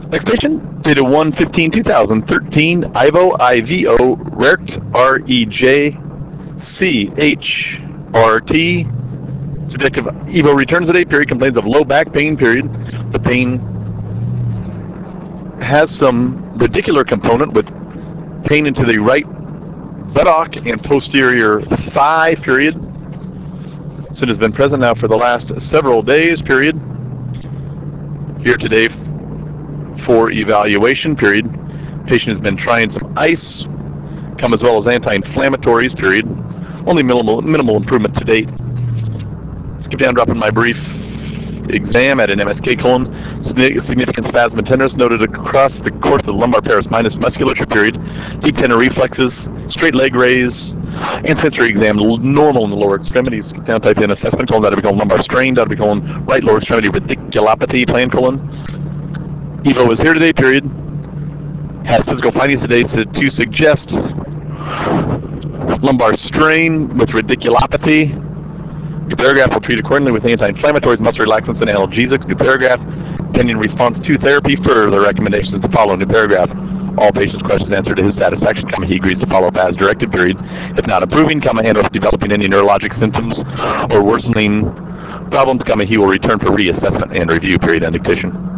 Next patient, data 1/15/2013, Ivo, IVO, Rert, REJCHRT. Subjective Evo returns today, period, complains of low back pain, period. The pain has some radicular component with pain into the right buttock and posterior thigh, period. So it has been present now for the last several days, period. Here today for evaluation, period. Patient has been trying some ice, come as well as anti-inflammatories, period. Only minimal improvement to date. Skip down, drop in my brief exam at an MSK colon. Significant spasm and tenderness noted across the course of the lumbar paris minus musculature, period. Deep tendon reflexes, straight leg raise, and sensory exam normal in the lower extremities. Skip down, type in assessment colon, colon lumbar strain, colon right lower extremity radiculopathy, plan colon. Evo is here today, period. Has physical findings today to suggest lumbar strain with radiculopathy. New paragraph will treat accordingly with anti-inflammatories, muscle relaxants, and analgesics. New paragraph, pending response to therapy, further recommendations to follow. New paragraph, all patients' questions answered to his satisfaction, he agrees to follow up as directed, period. If not improving, and or developing any neurologic symptoms or worsening problems, he will return for reassessment and review, period, end dictation.